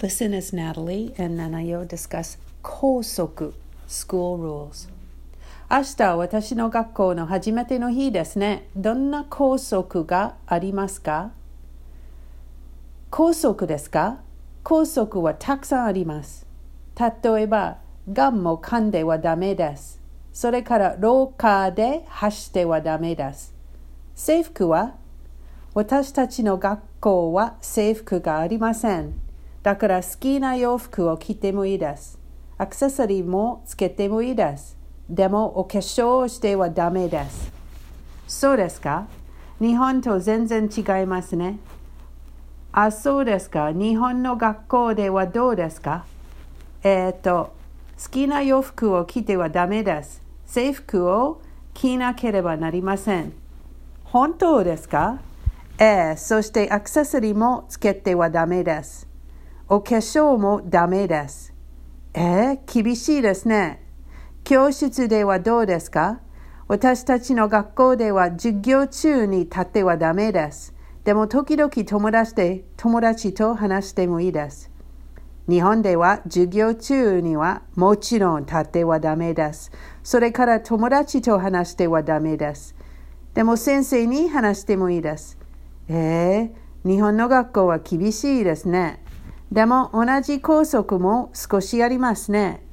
Listen as Natalie and Nanayo discuss 校則 School Rules。明日は私の学校の初めての日ですね。どんな校則がありますか？校則ですか？校則はたくさんあります。例えば、ガンも噛んではダメです。それから廊下で走ってはダメです。制服は？私たちの学校は制服がありません。だから好きな洋服を着てもいいです。アクセサリーもつけてもいいです。でもお化粧をしてはダメです。そうですか？日本と全然違いますね。あ、そうですか。日本の学校ではどうですか？好きな洋服を着てはダメです。制服を着なければなりません。本当ですか？そしてアクセサリーもつけてはダメです。お化粧もダメです。厳しいですね。教室ではどうですか？私たちの学校では授業中に立ってはダメです。でも時々友達と話してもいいです。日本では授業中にはもちろん立ってはダメです。それから友達と話してはダメです。でも先生に話してもいいです。日本の学校は厳しいですね。でも同じ校則も少しありますね。